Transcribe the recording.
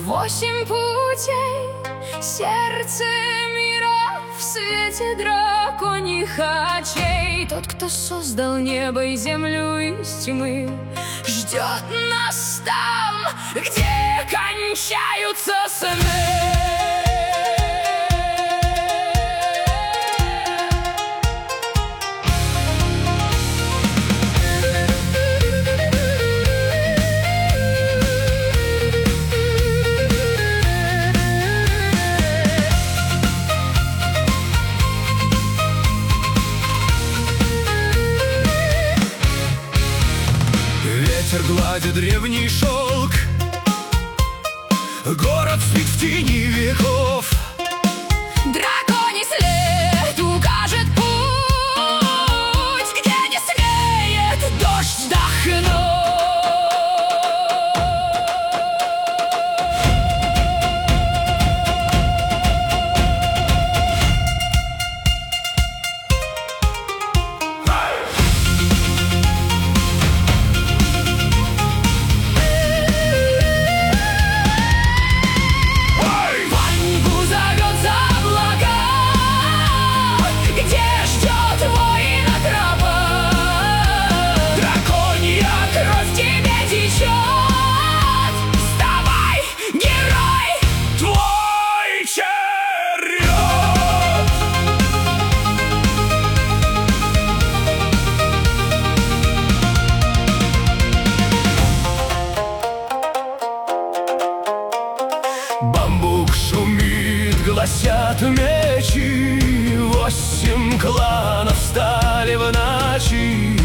8 путей, сердце мира в свете драконьих очей. Тот, кто создал небо и землю из тьмы, ждет нас там, где кончаются сны. Ветер гладит древний шелк, город спит в тени веков. Драконий след укажет путь, где не смеет дождь вдохнуть. Бамбук шумит, гласят мечи, 8 кланов стали в ночи.